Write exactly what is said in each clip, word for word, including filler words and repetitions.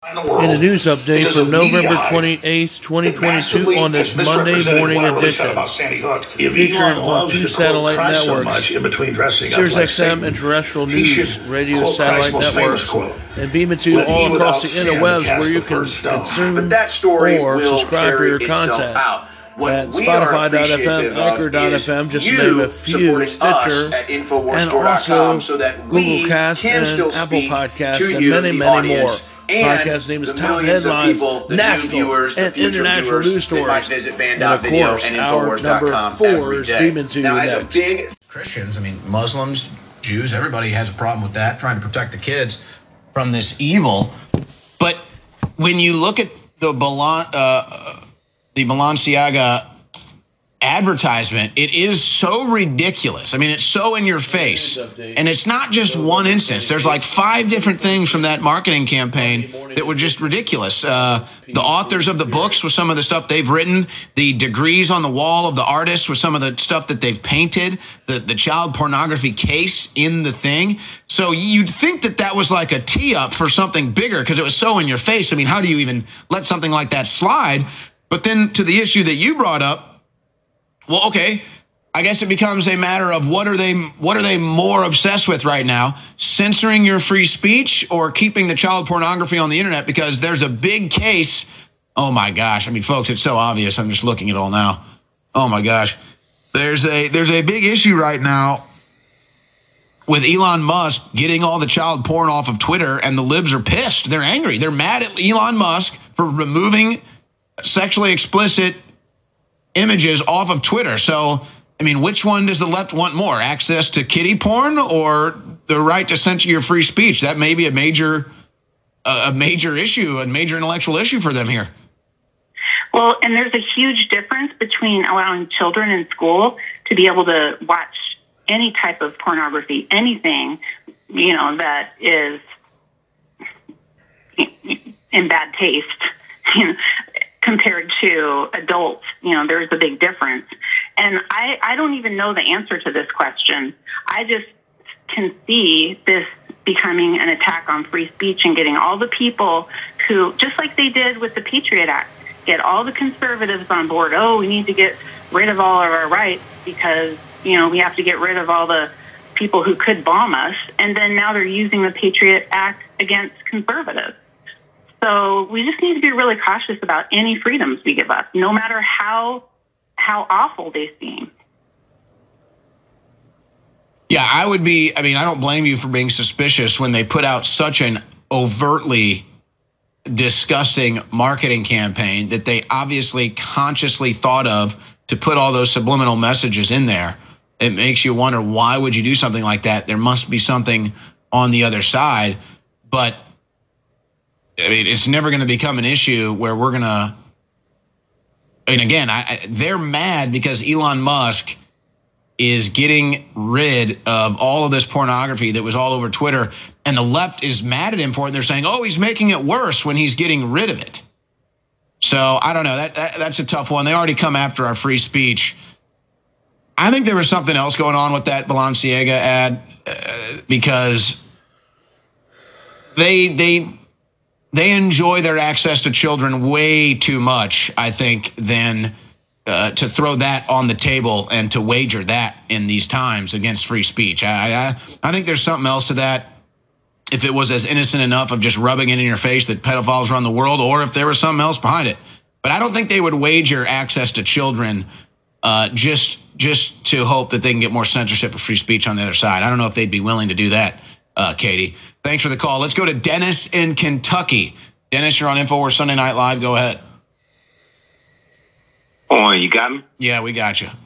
In the news update from November twenty-eighth, twenty twenty-two on this Monday morning edition, featuring on two satellite networks, Sirius X M and terrestrial news radio satellite networks, and beaming to you all across the interwebs where you can consume or subscribe to your content. At Spotify dot f m, Anchor dot f m, just to name a few, Stitcher, and also Google Cast and Apple Podcasts, and many, many more. Podcast name is Top Headlines, National and International News Stories. And of course, our number four is beaming to you next. Big Christians, I mean, Muslims, Jews, everybody has a problem with that, trying to protect the kids from this evil. But when you look at the Balan, uh, the Balenciaga advertisement, it is so ridiculous. I mean, it's so in your face. And it's not just one instance. There's like five different things from that marketing campaign that were just ridiculous. Uh, the authors of the books with some of the stuff they've written, the degrees on the wall of the artists with some of the stuff that they've painted, the, the child pornography case in the thing. So you'd think that that was like a tee up for something bigger because it was so in your face. I mean, how do you even let something like that slide? But then to the issue that you brought up, well, okay, I guess it becomes a matter of what are they what are they more obsessed with right now? Censoring your free speech or keeping the child pornography on the internet? Because there's a big case. Oh, my gosh. I mean, folks, it's so obvious. I'm just looking at it all now. Oh, my gosh. There's a there's a big issue right now with Elon Musk getting all the child porn off of Twitter, and the libs are pissed. They're angry. They're mad at Elon Musk for removing sexually explicit images off of Twitter. So, I mean, which one does the left want more? Access to kiddie porn or the right to censor your free speech? That may be a major, uh, a major issue, a major intellectual issue for them here. Well, and there's a huge difference between allowing children in school to be able to watch any type of pornography, anything, you know, that is in bad taste, you know, compared to adults. You know, there's a big difference. And I, I don't even know the answer to this question. I just can see this becoming an attack on free speech and getting all the people who, just like they did with the Patriot Act, get all the conservatives on board. Oh, we need to get rid of all of our rights because, you know, we have to get rid of all the people who could bomb us. And then now they're using the Patriot Act against conservatives. So we just need to be really cautious about any freedoms we give up, no matter how how awful they seem. Yeah, I would be, I mean, I don't blame you for being suspicious when they put out such an overtly disgusting marketing campaign that they obviously consciously thought of to put all those subliminal messages in there. It makes you wonder, why would you do something like that? There must be something on the other side. But I mean, it's never going to become an issue where we're going to, and again, I, I, they're mad because Elon Musk is getting rid of all of this pornography that was all over Twitter, and the left is mad at him for it. They're saying, oh, he's making it worse when he's getting rid of it. So I don't know. That, that that's a tough one. They already come after our free speech. I think there was something else going on with that Balenciaga ad uh, because they they. They enjoy their access to children way too much, I think, than uh, to throw that on the table and to wager that in these times against free speech. I, I I think there's something else to that. If it was as innocent enough of just rubbing it in your face that pedophiles run the world, or if there was something else behind it. But I don't think they would wager access to children uh, just just to hope that they can get more censorship of free speech on the other side. I don't know if they'd be willing to do that, uh, Katie. Thanks for the call. Let's go to Dennis in Kentucky. Dennis, you're on InfoWars Sunday Night Live. Go ahead. Oh, you got me? Yeah, we got you.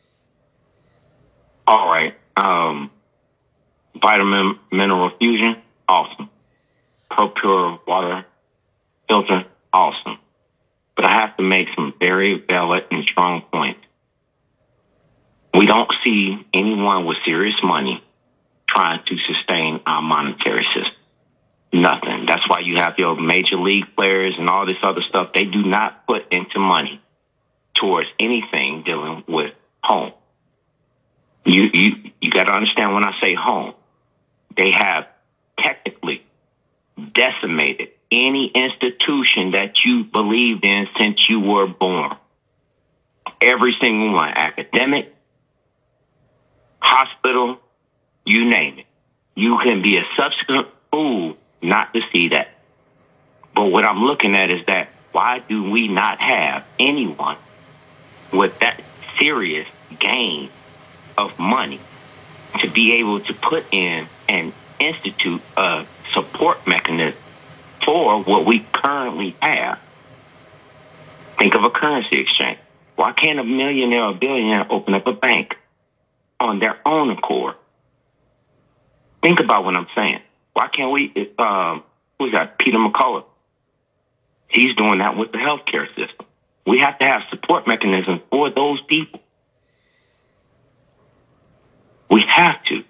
All right. Um, vitamin mineral fusion, awesome. Pro Pure water filter, awesome. But I have to make some very valid and strong points. We don't see anyone with serious money trying to sustain our monetary system. Nothing. That's why you have your major league players and all this other stuff. They do not put into money towards anything dealing with home. You you you got to understand when I say home, they have technically decimated any institution that you believed in since you were born. Every single one, academic, hospital, you name it. You can be a subsequent fool not to see that. But what I'm looking at is that why do we not have anyone with that serious gain of money to be able to put in and institute a support mechanism for what we currently have? Think of a currency exchange. Why can't a millionaire or billionaire open up a bank on their own accord? Think about what I'm saying. Why can't we, um, who's that, Peter McCullough? He's doing that with the healthcare system. We have to have support mechanisms for those people. We have to.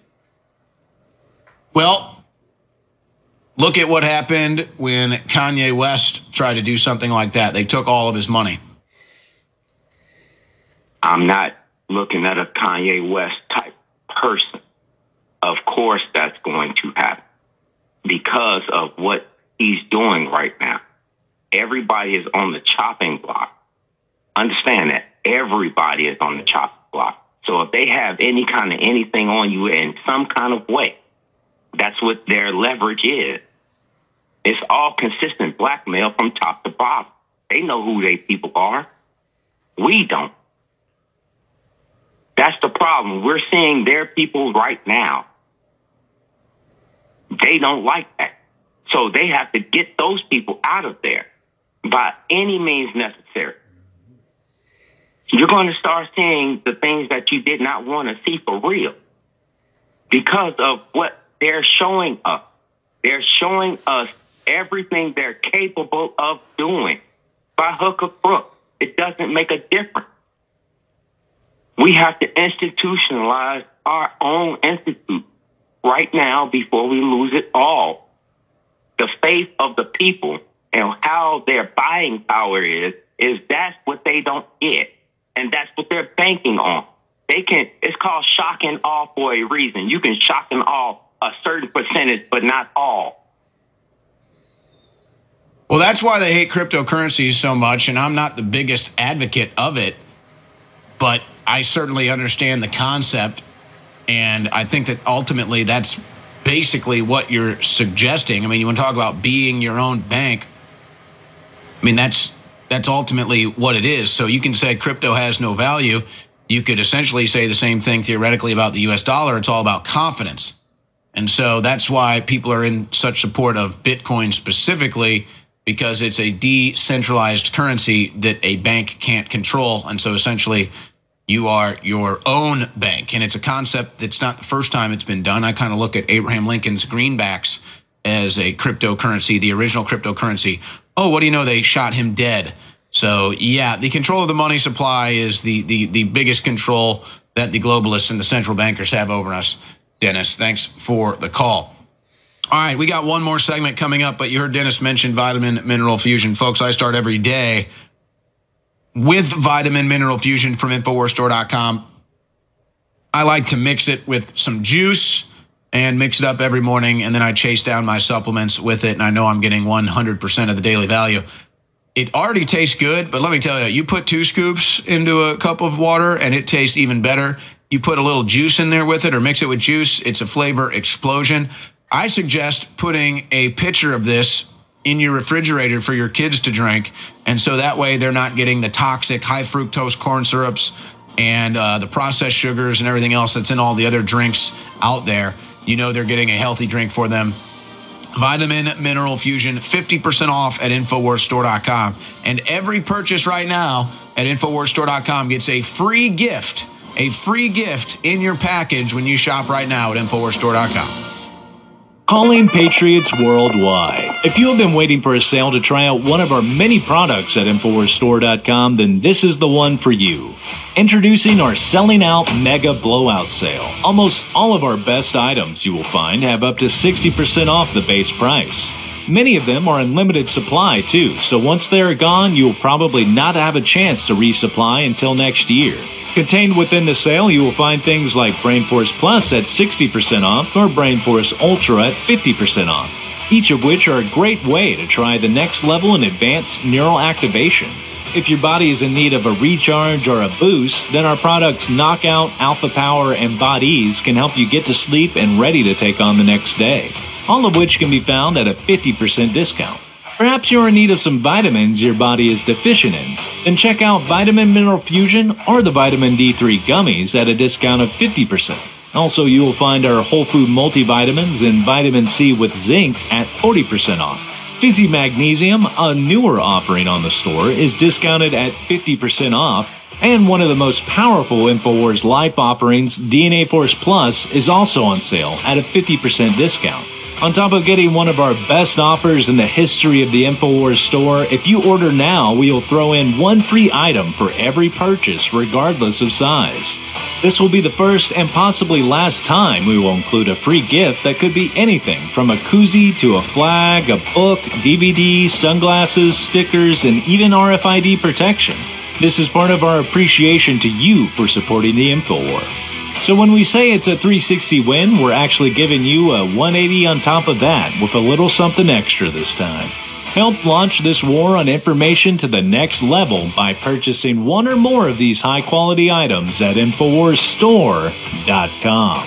Well, look at what happened when Kanye West tried to do something like that. They took all of his money. I'm not looking at a Kanye West type person. Of course that's going to happen because of what he's doing right now. Everybody is on the chopping block. Understand that. Everybody is on the chopping block. So if they have any kind of anything on you in some kind of way, that's what their leverage is. It's all consistent blackmail from top to bottom. They know who they people are. We don't. That's the problem. We're seeing their people right now. They don't like that. So they have to get those people out of there by any means necessary. You're going to start seeing the things that you did not want to see for real because of what they're showing us. They're showing us everything they're capable of doing by hook or crook. It doesn't make a difference. We have to institutionalize our own institute right now before we lose it all. The faith of the people and how their buying power is, is that's what they don't get. And that's what they're banking on. They can, it's called shock and awe for a reason. You can shock and awe a certain percentage, but not all. Well, that's why they hate cryptocurrencies so much, and I'm not the biggest advocate of it, but I certainly understand the concept, and I think that ultimately that's basically what you're suggesting. I mean, you want to talk about being your own bank. I mean, that's that's ultimately what it is. So you can say crypto has no value. You could essentially say the same thing theoretically about the U S dollar. It's all about confidence. And so that's why people are in such support of Bitcoin specifically, because it's a decentralized currency that a bank can't control. And so essentially you are your own bank. And it's a concept that's not the first time it's been done. I kind of look at Abraham Lincoln's greenbacks as a cryptocurrency, the original cryptocurrency. Oh, what do you know? They shot him dead. So, yeah, the control of the money supply is the, the, the biggest control that the globalists and the central bankers have over us. Dennis, thanks for the call. All right, we got one more segment coming up, but you heard Dennis mention Vitamin Mineral Fusion. Folks, I start every day with Vitamin Mineral Fusion from Infowars Store dot com. I like to mix it with some juice and mix it up every morning, and then I chase down my supplements with it, and I know I'm getting one hundred percent of the daily value. It already tastes good, but let me tell you, you put two scoops into a cup of water, and it tastes even better. You put a little juice in there with it or mix it with juice, it's a flavor explosion. I suggest putting a pitcher of this in your refrigerator for your kids to drink, and so that way they're not getting the toxic high fructose corn syrups and uh, the processed sugars and everything else that's in all the other drinks out there. You know they're getting a healthy drink for them. Vitamin Mineral Fusion, fifty percent off at Infowars Store dot com. And every purchase right now at Infowars Store dot com gets a free gift, a free gift in your package when you shop right now at Infowars Store dot com. Calling Patriots worldwide. If you have been waiting for a sale to try out one of our many products at Infowars Store dot com, then this is the one for you. Introducing our Selling Out Mega Blowout Sale. Almost all of our best items you will find have up to sixty percent off the base price. Many of them are in limited supply too, so once they are gone, you will probably not have a chance to resupply until next year. Contained within the sale, you will find things like Brain Force Plus at sixty percent off or Brain Force Ultra at fifty percent off. each of which are a great way to try the next level in advanced neural activation. If your body is in need of a recharge or a boost, then our products Knockout, Alpha Power, and Bodies can help you get to sleep and ready to take on the next day, all of which can be found at a fifty percent discount. Perhaps you're in need of some vitamins your body is deficient in, then check out Vitamin Mineral Fusion or the Vitamin D three gummies at a discount of fifty percent. Also, you will find our Whole Food multivitamins and Vitamin C with zinc at forty percent off. Fizzy Magnesium, a newer offering on the store, is discounted at fifty percent off, and one of the most powerful InfoWars Life offerings, D N A Force Plus, is also on sale at a fifty percent discount. On top of getting one of our best offers in the history of the InfoWars store, if you order now, we will throw in one free item for every purchase, regardless of size. This will be the first and possibly last time we will include a free gift that could be anything from a koozie to a flag, a book, D V D, sunglasses, stickers, and even R F I D protection. This is part of our appreciation to you for supporting the InfoWar. So when we say it's a three sixty win, we're actually giving you a one eighty on top of that with a little something extra this time. Help launch this war on information to the next level by purchasing one or more of these high-quality items at InfoWars Store dot com.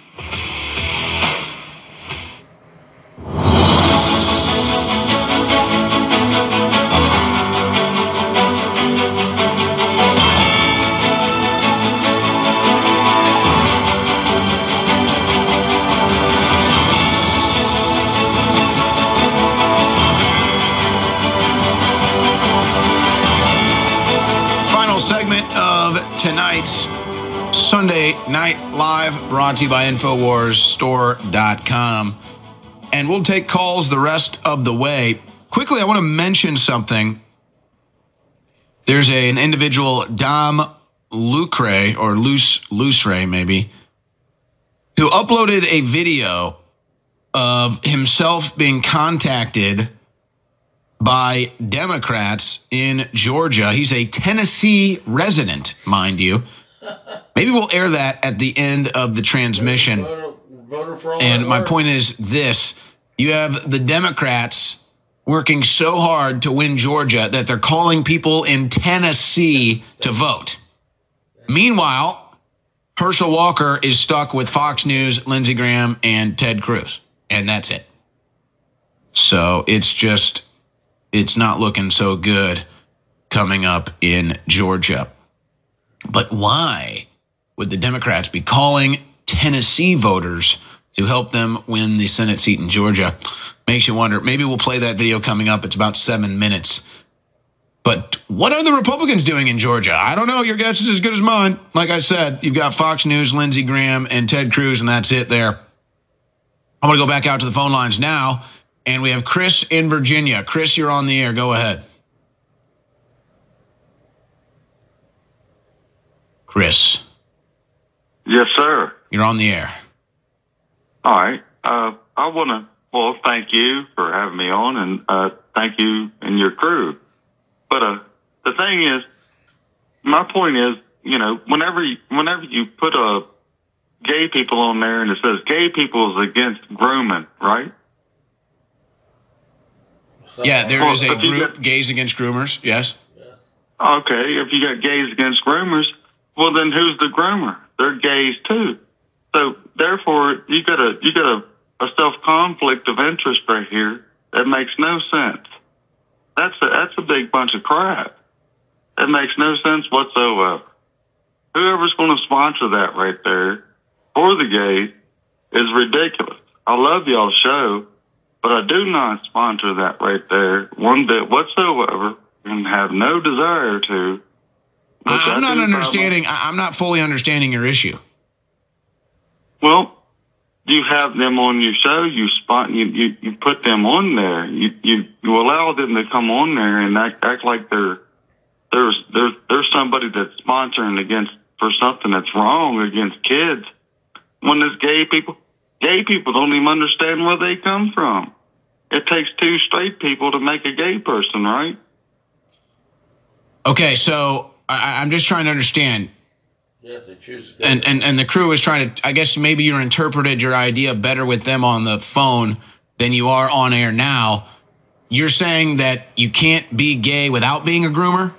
Tonight's Sunday Night Live, brought to you by InfoWars Store dot com. And we'll take calls the rest of the way. Quickly, I want to mention something. There's a, an individual, Dom Lucre, or Luce, Lucre maybe, who uploaded a video of himself being contacted by Democrats in Georgia. He's a Tennessee resident, mind you. Maybe we'll air that at the end of the transmission. And my point is this. You have the Democrats working so hard to win Georgia that they're calling people in Tennessee to vote. Meanwhile, Herschel Walker is stuck with Fox News, Lindsey Graham, and Ted Cruz. And that's it. So it's just... it's not looking so good coming up in Georgia. But why would the Democrats be calling Tennessee voters to help them win the Senate seat in Georgia? Makes you wonder. Maybe we'll play that video coming up. It's about seven minutes. But what are the Republicans doing in Georgia? I don't know. Your guess is as good as mine. Like I said, you've got Fox News, Lindsey Graham, and Ted Cruz, and that's it there. I'm going to go back out to the phone lines now. And we have Chris in Virginia. Chris, you're on the air. Go ahead. Chris. Yes, sir. You're on the air. All right. Uh, I want to, well, thank you for having me on, and uh, thank you and your crew. But uh, the thing is, my point is, you know, whenever you, whenever you put uh, gay people on there and it says gay people is against grooming, right? So, yeah, there well, is a group, got, Gays Against Groomers, yes. yes. Okay, if you got gays against groomers, well, then who's the groomer? They're gays, too. So, therefore, you got a you got a, a self-conflict of interest right here that makes no sense. That's a, that's a big bunch of crap. That makes no sense whatsoever. Whoever's going to sponsor that right there for the gays is ridiculous. I love y'all's show, but I do not sponsor that right there one bit whatsoever and have no desire to. I'm not understanding. I'm not fully understanding your issue. Well, you have them on your show. You spot. You you, you put them on there. You, you you allow them to come on there and act act like they're there's there's there's somebody that's sponsoring against for something that's wrong against kids. When there's gay people, gay people don't even understand where they come from. It takes two straight people to make a gay person, right? Okay, so I, I'm just trying to understand. Yeah, they choose. And, and and the crew is trying to. I guess maybe you interpreted your idea better with them on the phone than you are on air now. You're saying that you can't be gay without being a groomer?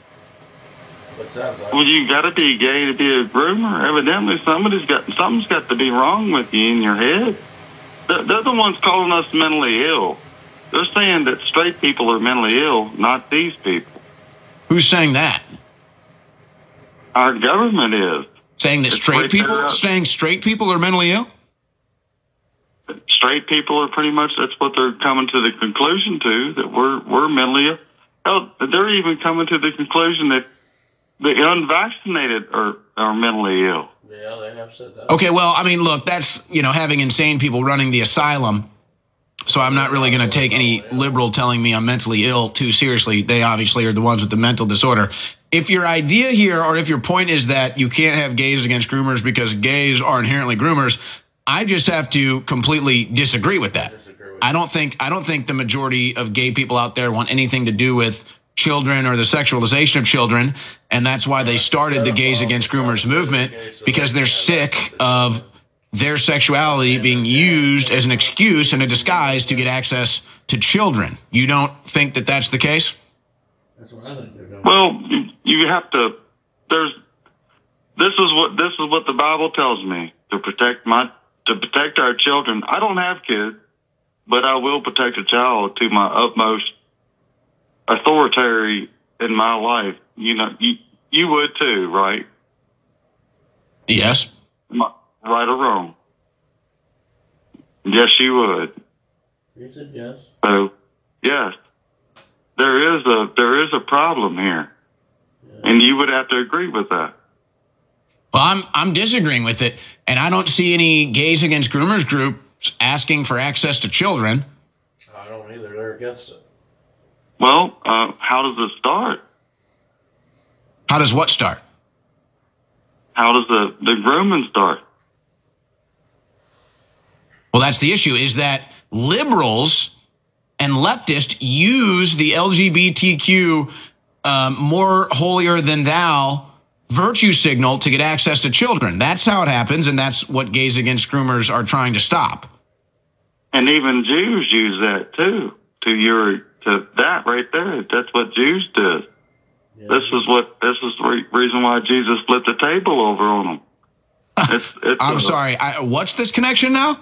Well, you got to be gay to be a groomer. Evidently, somebody's got something's got to be wrong with you in your head. They're, they're the ones calling us mentally ill. They're saying that straight people are mentally ill, not these people. Who's saying that? Our government is saying that it's straight right people saying straight people are mentally ill. Straight people are pretty much that's what they're coming to the conclusion to that we're we're mentally ill. Hell, they're even coming to the conclusion that the unvaccinated are, are mentally ill. Yeah, they have said that. Okay, well, I mean, look, that's, you know, having insane people running the asylum. So I'm not really going to take any liberal telling me I'm mentally ill too seriously. They obviously are the ones with the mental disorder. If your idea here, or if your point is that you can't have gays against groomers because gays are inherently groomers, I just have to completely disagree with that. I don't think I don't think the majority of gay people out there want anything to do with children or the sexualization of children, and that's why they started the Gays Against Groomers movement, because they're sick of their sexuality being used as an excuse and a disguise to get access to children. You don't think that that's the case? That's what I think they're doing. Well, you have to. There's. This is what this is what the Bible tells me to protect my to protect our children. I don't have kids, but I will protect a child to my utmost authority in my life. You know, you you would too, right? Yes. Right or wrong? Yes, you would. You said yes. So, yes, there is a there is a problem here, yeah. And you would have to agree with that. Well, I'm I'm disagreeing with it, and I don't see any Gays Against Groomers groups asking for access to children. I don't either. They're against it. Well, uh, how does it start? How does what start? How does the, the grooming start? Well, that's the issue, is that liberals and leftists use the L G B T Q um, more holier than thou virtue signal to get access to children. That's how it happens, and that's what Gays Against Groomers are trying to stop. And even Jews use that too, to your to that right there. That's what Jews did. Yeah. This is what this is the re- reason why Jesus flipped the table over on them. It's, it's I'm a, sorry. I, what's this connection now?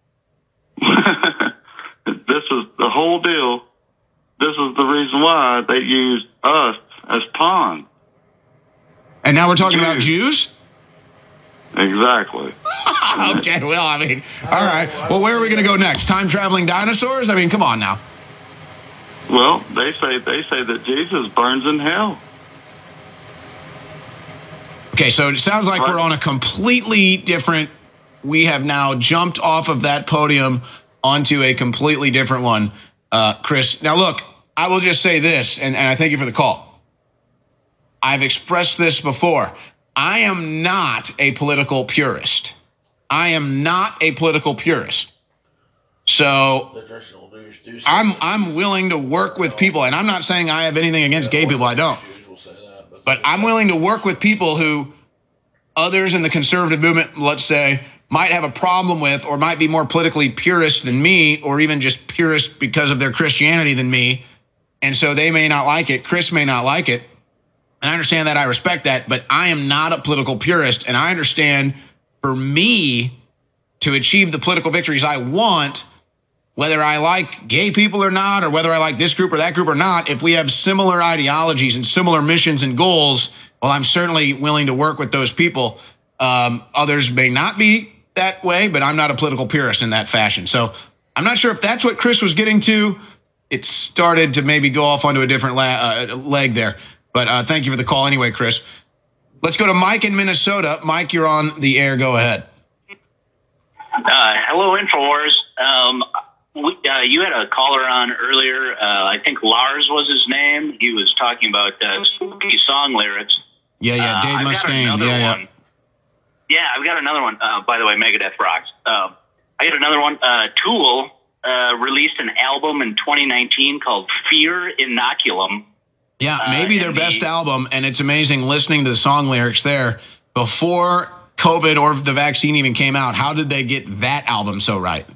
This is the whole deal. This is the reason why they used us as pawns. And now we're talking Jews. about Jews? Exactly. Okay, well, I mean, all right. Well, where are we going to go next? Time-traveling dinosaurs? I mean, come on now. Well, they say they say that Jesus burns in hell. Okay, so it sounds like we're on a completely different... We have now jumped off of that podium onto a completely different one, uh, Chris. Now, look, I will just say this, and, and I thank you for the call. I've expressed this before. I am not a political purist. I am not a political purist. So I'm I'm willing to work with people, and I'm not saying I have anything against gay people. I don't. But I'm willing to work with people who others in the conservative movement, let's say, might have a problem with, or might be more politically purist than me, or even just purist because of their Christianity than me. And so they may not like it. Chris may not like it. And I understand that. I respect that. But I am not a political purist. And I understand for me to achieve the political victories I want, whether I like gay people or not, or whether I like this group or that group or not, if we have similar ideologies and similar missions and goals, well, I'm certainly willing to work with those people. Um, others may not be that way, but I'm not a political purist in that fashion. So I'm not sure if that's what Chris was getting to. It started to maybe go off onto a different la- uh, leg there. But uh, thank you for the call anyway, Chris. Let's go to Mike in Minnesota. Mike, you're on the air. Go ahead. Uh, hello, InfoWars. Um, we, uh, you had a caller on earlier. Uh, I think Lars was his name. He was talking about uh, spooky song lyrics. Yeah, yeah, Dave uh, Mustaine. Yeah, yeah. One. Yeah, I've got another one. Uh, by the way, Megadeth rocks. Uh, I got another one. Uh, Tool uh, released an album in twenty nineteen called Fear Inoculum. Yeah, maybe uh, their best the, album, and it's amazing listening to the song lyrics there. Before COVID or the vaccine even came out, how did they get that album so right?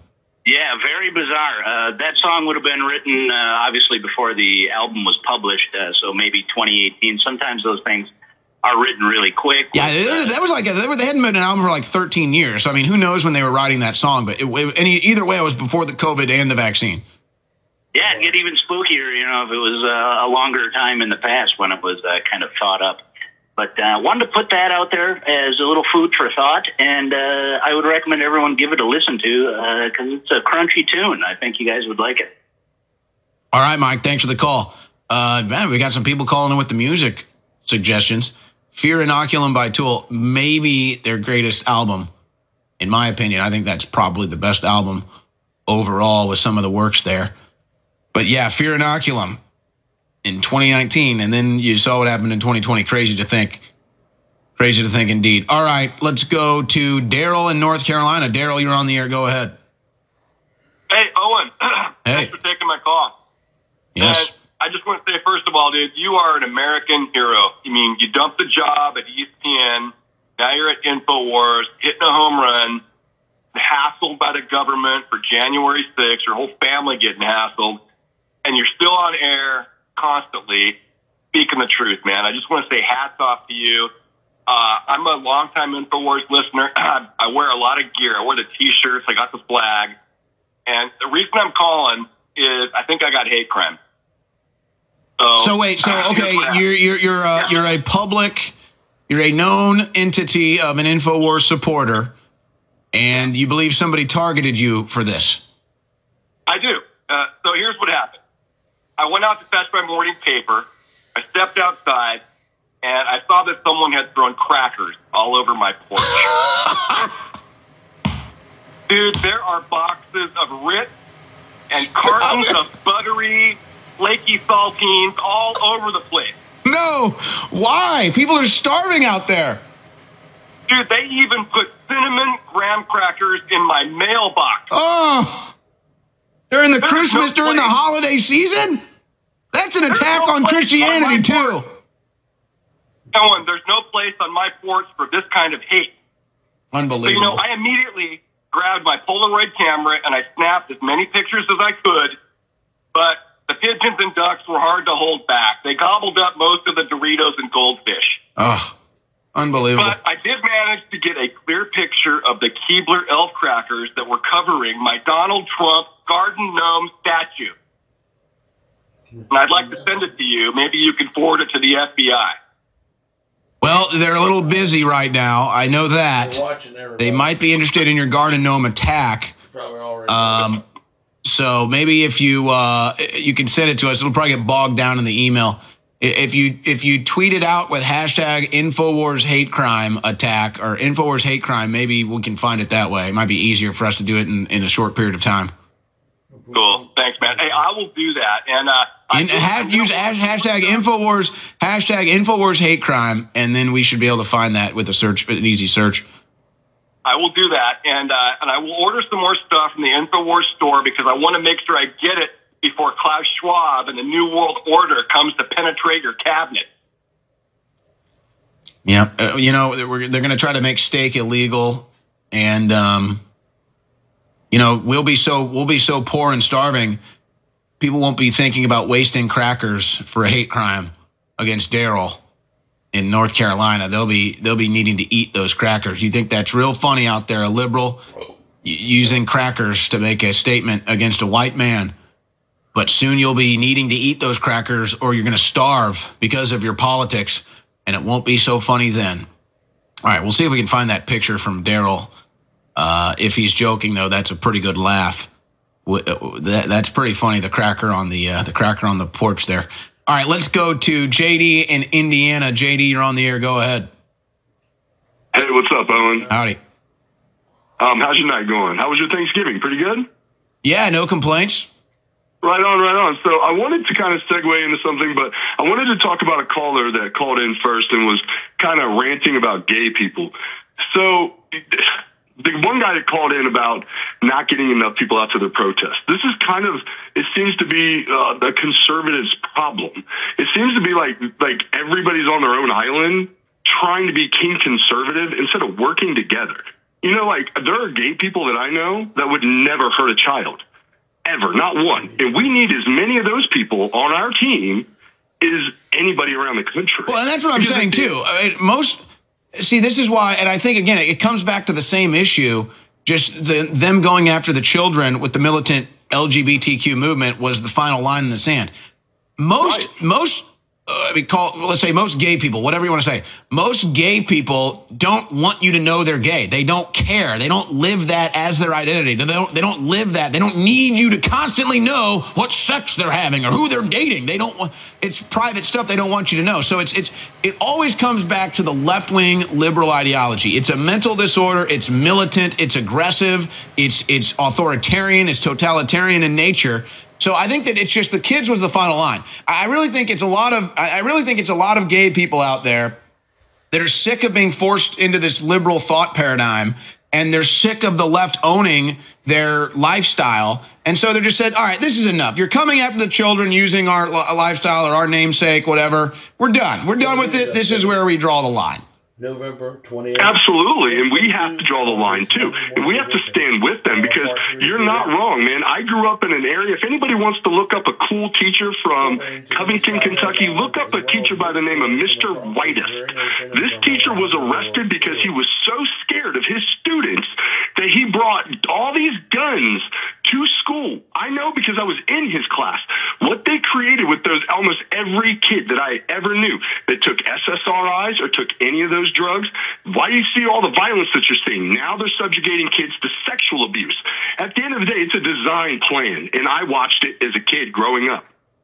Yeah, very bizarre. Uh, that song would have been written, uh, obviously, before the album was published, uh, so maybe twenty eighteen. Sometimes those things are written really quick. Yeah, with, uh, that was like, a, they, were, they hadn't been an album for like thirteen years. So, I mean, who knows when they were writing that song, but it, it, any, either way, it was before the COVID and the vaccine. Yeah, it'd get even spookier, you know, if it was uh, a longer time in the past when it was uh, kind of thought up. But I uh, wanted to put that out there as a little food for thought, and uh, I would recommend everyone give it a listen to because uh, it's a crunchy tune. I think you guys would like it. All right, Mike, thanks for the call. Uh, man, we got some people calling in with the music suggestions. Fear Inoculum by Tool, maybe their greatest album, in my opinion. I think that's probably the best album overall with some of the works there. But yeah, Fear Inoculum in twenty nineteen, and then you saw what happened in twenty twenty. Crazy to think. Crazy to think indeed. All right, let's go to Daryl in North Carolina. Daryl, you're on the air. Go ahead. Hey, Owen. Hey. Thanks for taking my call. Yes. And I just want to say, first of all, dude, you are an American hero. I mean, you dumped the job at E S P N. Now you're at InfoWars, hitting a home run, hassled by the government for January sixth, your whole family getting hassled, and you're still on air constantly speaking the truth, man. I just want to say hats off to you. Uh, I'm a longtime InfoWars listener. I wear a lot of gear. I wear the T-shirts. I got the flag. And the reason I'm calling is I think I got hate crime. So, so wait, so okay, you're you're you're uh, yeah. you're a public, you're a known entity of an InfoWars supporter, and you believe somebody targeted you for this. I do. Uh, so here's what happened. I went out to fetch my morning paper. I stepped outside, and I saw that someone had thrown crackers all over my porch. Dude, there are boxes of Ritz and cartons of buttery, flaky saltines all over the place. No! Why? People are starving out there. Dude, they even put cinnamon graham crackers in my mailbox. Oh! During the There's Christmas, no during the place. holiday season? That's an There's attack no on place Christianity, on too. Owen, there's no place on my porch for this kind of hate. So, Unbelievable. you know, I immediately grabbed my Polaroid camera and I snapped as many pictures as I could, but the pigeons and ducks were hard to hold back. They gobbled up most of the Doritos and goldfish. Oh, unbelievable. But I did manage to get a clear picture of the Keebler elf crackers that were covering my Donald Trump garden gnome statue. And I'd like to send it to you. Maybe you can forward it to the F B I. Well, they're a little busy right now. I know that. They might be interested in your garden gnome attack. Um, so maybe if you uh, you can send it to us, it'll probably get bogged down in the email. If you if you tweet it out with hashtag InfoWars hate crime attack or InfoWars hate crime, maybe we can find it that way. It might be easier for us to do it in, in a short period of time. Cool. Thanks, man. Hey, I will do that. And uh, In, have, use hashtag InfoWars, hashtag InfoWars hate crime, and then we should be able to find that with a search, with an easy search. I will do that, and uh, and I will order some more stuff from the InfoWars store because I want to make sure I get it before Klaus Schwab and the New World Order comes to penetrate your cabinet. Yeah, uh, you know, they're, they're going to try to make steak illegal, and um, you know, we'll be so we'll be so poor and starving. People won't be thinking about wasting crackers for a hate crime against Daryl in North Carolina. They'll be they'll be needing to eat those crackers. You think that's real funny out there, a liberal using crackers to make a statement against a white man. But soon you'll be needing to eat those crackers or you're going to starve because of your politics, and it won't be so funny then. All right, we'll see if we can find that picture from Daryl. Uh, if he's joking, though, that's a pretty good laugh. That, that's pretty funny. The cracker on the uh, the cracker on the porch there. All right, let's go to J D in Indiana. J D, you're on the air. Go ahead. Hey, what's up, Owen? Howdy. Um, how's your night going? How was your Thanksgiving? Pretty good? Yeah, no complaints. Right on, right on. So I wanted to kind of segue into something, but I wanted to talk about a caller that called in first and was kind of ranting about gay people. So the one guy that called in about not getting enough people out to the protest. This is kind of, it seems to be uh, the conservatives' problem. It seems to be like like everybody's on their own island trying to be king conservative instead of working together. You know, like, there are gay people that I know that would never hurt a child. Ever. Not one. And we need as many of those people on our team as anybody around the country. Well, and that's what I'm because saying, too. I mean, most, see, this is why, and I think, again, it comes back to the same issue, just the, them going after the children with the militant L G B T Q movement was the final line in the sand. Most, right. most, uh, we call, let's say most gay people, whatever you want to say, most gay people don't want you to know they're gay. They don't care. They don't live that as their identity. They don't, they don't live that. They don't need you to constantly know what sex they're having or who they're dating. They don't want, it's private stuff they don't want you to know. So it's, it's, it always comes back to the left-wing liberal ideology. It's a mental disorder. It's militant. It's aggressive. It's, it's authoritarian. It's totalitarian in nature. So I think that it's just the kids was the final line. I really think it's a lot of I really think it's a lot of gay people out there that are sick of being forced into this liberal thought paradigm, and they're sick of the left owning their lifestyle. And so they're just said, all right, this is enough. You're coming after the children using our lifestyle or our namesake, whatever. We're done. We're done with it. This is where we draw the line. November twentieth. Absolutely, and we have to draw the line, too. And we have to stand with them because you're not wrong, man. I grew up in an area, if anybody wants to look up a cool teacher from Covington, Kentucky, look up a teacher by the name of Mister Whitest. This teacher was arrested because he was so scared of his students that he brought all these guns to school. I know because I was in his class. What they created with those, almost every kid that I ever knew that took S S R Is or took any of those drugs, why do you see all the violence that you're seeing? Now they're subjugating kids to sexual abuse. At the end of the day, it's a design plan, and I watched it as a kid growing up.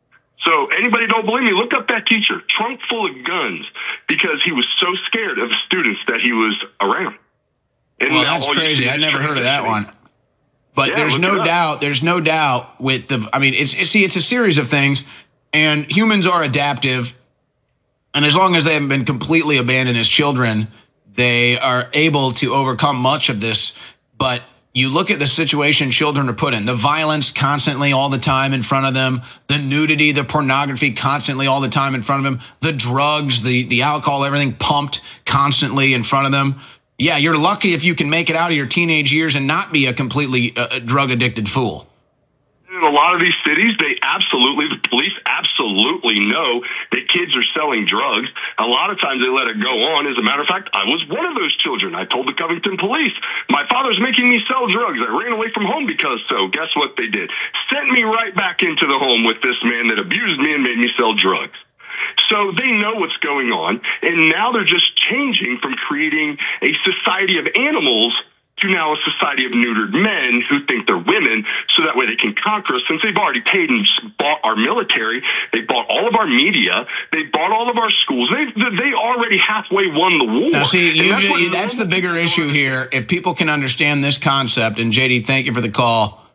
So anybody don't believe me, look up that teacher, trunk full of guns, because he was so scared of the students that he was around. And well, that's crazy. I never heard of that one. But yeah, there's no doubt, there's no doubt with the, I mean, it's, it's, see, it's a series of things, and humans are adaptive. And as long as they haven't been completely abandoned as children, they are able to overcome much of this. But you look at the situation children are put in, the violence constantly all the time in front of them, the nudity, the pornography constantly all the time in front of them, the drugs, the, the alcohol, everything pumped constantly in front of them. Yeah, you're lucky if you can make it out of your teenage years and not be a completely uh, drug-addicted fool. In a lot of these cities, they absolutely, the police absolutely know that kids are selling drugs. A lot of times they let it go on. As a matter of fact, I was one of those children. I told the Covington police, my father's making me sell drugs. I ran away from home because so. Guess what they did? Sent me right back into the home with this man that abused me and made me sell drugs. So they know what's going on, and now they're just changing from creating a society of animals to now a society of neutered men who think they're women, so that way they can conquer us. Since they've already paid and bought our military, they bought all of our media, they bought all of our schools. They they already halfway won the war. Now, see, you, that's, you, that's the bigger issue here. If people can understand this concept, and J D, thank you for the call.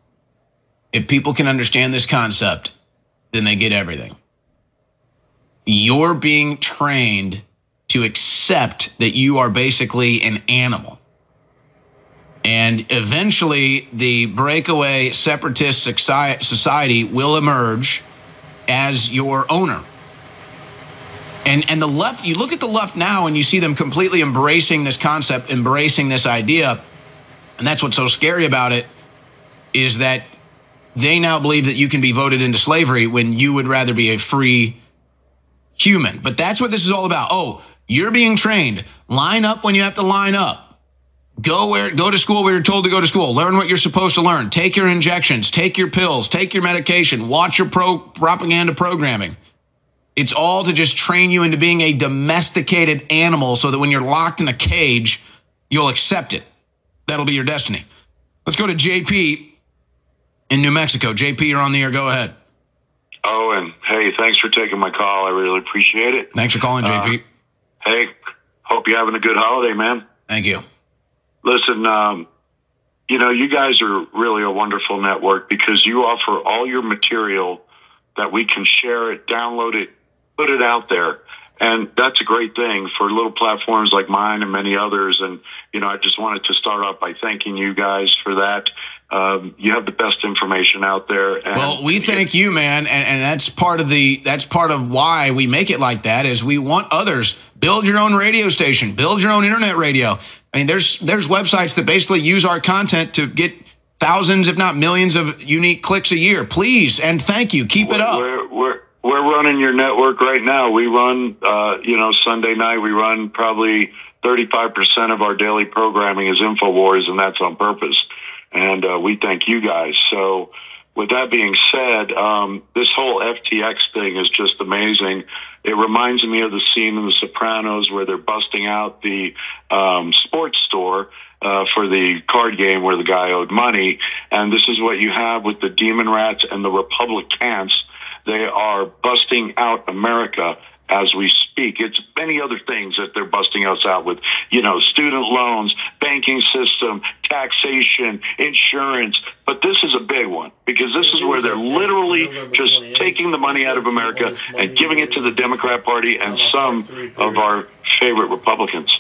If people can understand this concept, then they get everything. You're being trained to accept that you are basically an animal. And eventually, the breakaway separatist society will emerge as your owner. And and the left, you look at the left now and you see them completely embracing this concept, embracing this idea. And that's what's so scary about it, is that they now believe that you can be voted into slavery when you would rather be a free human. But that's what this is all about. Oh, you're being trained. Line up when you have to line up. Go where, go to school where you're told to go to school. Learn what you're supposed to learn. Take your injections. Take your pills. Take your medication. Watch your pro propaganda programming. It's all to just train you into being a domesticated animal so that when you're locked in a cage, you'll accept it. That'll be your destiny. Let's go to J P in New Mexico. J P, you're on the air. Go ahead. Oh, and hey, thanks for taking my call. I really appreciate it. Thanks for calling, J P. Uh, hey, hope you're having a good holiday, man. Thank you. Listen, um, you know, you guys are really a wonderful network because you offer all your material that we can share it, download it, put it out there. And that's a great thing for little platforms like mine and many others. And, you know, I just wanted to start off by thanking you guys for that. Um, you have the best information out there. And well, we thank you, man. And, and that's part of the, that's part of why we make it like that, is we want others. Build your own radio station, build your own internet radio. I mean, there's there's websites that basically use our content to get thousands, if not millions, of unique clicks a year. Please and thank you. Keep it up. We're, we're, we're running your network right now. We run, uh, you know, Sunday night, we run probably thirty-five percent of our daily programming is InfoWars, and that's on purpose. And uh, we thank you guys. So with that being said, um, this whole F T X thing is just amazing. It reminds me of the scene in The Sopranos where they're busting out the um, sports store uh, for the card game where the guy owed money. And this is what you have with the Demon Rats and the Republicans. They are busting out America as we speak. It's many other things that they're busting us out with, you know, student loans, banking system, taxation, insurance. But this is a big one because this is where they're literally just taking the money out of America and giving it to the Democrat Party and some of our favorite Republicans.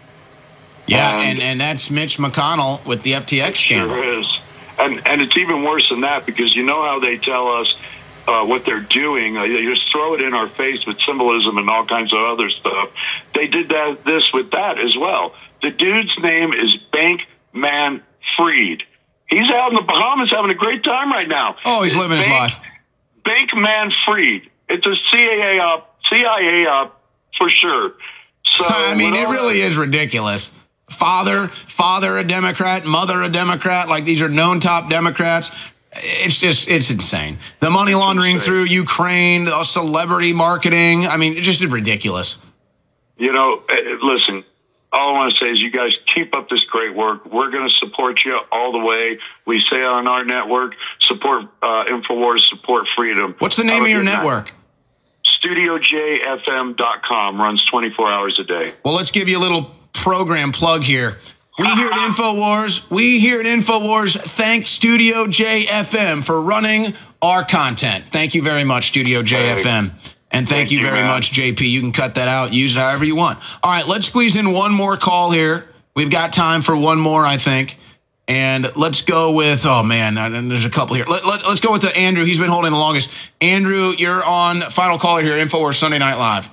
Yeah, and, and, and that's Mitch McConnell with the F T X scandal. Sure is. And, and it's even worse than that because you know how they tell us Uh, what they're doing, uh, you just throw it in our face with symbolism and all kinds of other stuff. They did that, this with that as well. The dude's name is Bankman Fried. He's out in the Bahamas having a great time right now. Oh, he's living his Bank, life. Bankman Fried. It's a C I A up, C I A up for sure. So I mean, it really is ridiculous. Father, father a Democrat, mother a Democrat, like these are known top Democrats. It's just, it's insane. The money laundering through Ukraine, the celebrity marketing. I mean, it's just ridiculous. You know, listen, all I want to say is you guys keep up this great work. We're going to support you all the way. We say on our network, support uh, InfoWars, support freedom. What's the name of your network? Studio J F M dot com runs twenty-four hours a day. Well, let's give you a little program plug here. We here at InfoWars, we here at InfoWars thank Studio J F M for running our content. Thank you very much, Studio J F M. And thank, thank you very you, much, J P. You can cut that out, use it however you want. All right, let's squeeze in one more call here. We've got time for one more, I think. And let's go with, oh, man, there's a couple here. Let, let, let's go with the Andrew. He's been holding the longest. Andrew, you're on final caller here at InfoWars Sunday Night Live.